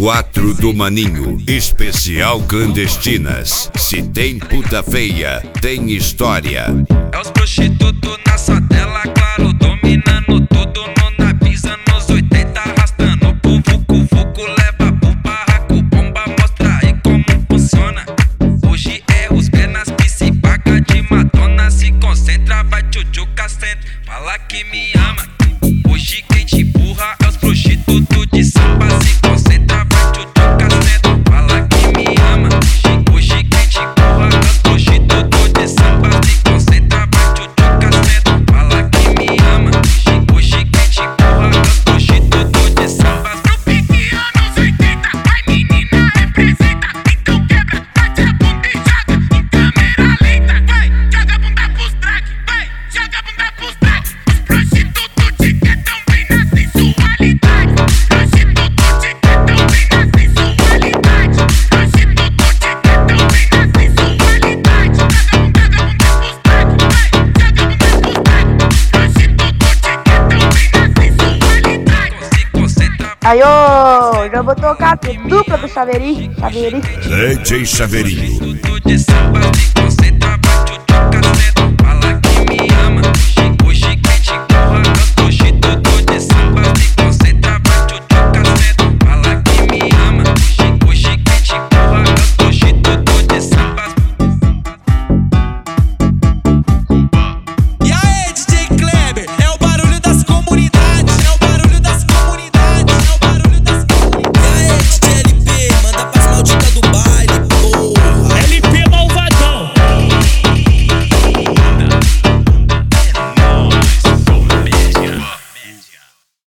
4 do Maninho, especial clandestinas. Se tem puta feia, tem história. É os prostitutos na sadela, claro, dominando tudo no navisa, nos 80 arrastando pro vucu-vucu, leva pro barraco, bomba, mostra aí como funciona. Hoje é os penas que se paga de Madonna, se concentra, vai tchutchuca, senta, fala que me ama. Hoje quem te empurra é os prostitutos de samba, se concentra, vai tchutchuca, senta, fala que me ama. Hoje quem te empurra é os prostitutos de samba, se concentra, vai tchutchuca, senta, fala que me ama. Hoje quem te empurra é os prostitutos de samba. No pique anos 80, vai menina representa, então quebra, bate a bunda e joga em câmera lenta. Vai, joga a bunda pros drag, vai, joga a bunda pros drag. Os prostitutos de quedão bem na sensualidade. Prostituto de quedão bem na sensualidade. Prostituto de quedão bem na sensualidade. Joga a bunda pros drag, vai, joga a bunda pros drag. Prostituto de quedão bem na sensualidade. Se concentra, Aí, ô, já vou tocar a dupla do Chaveirinho. DJ Chaveirinho. prostituto de samba, se concentra.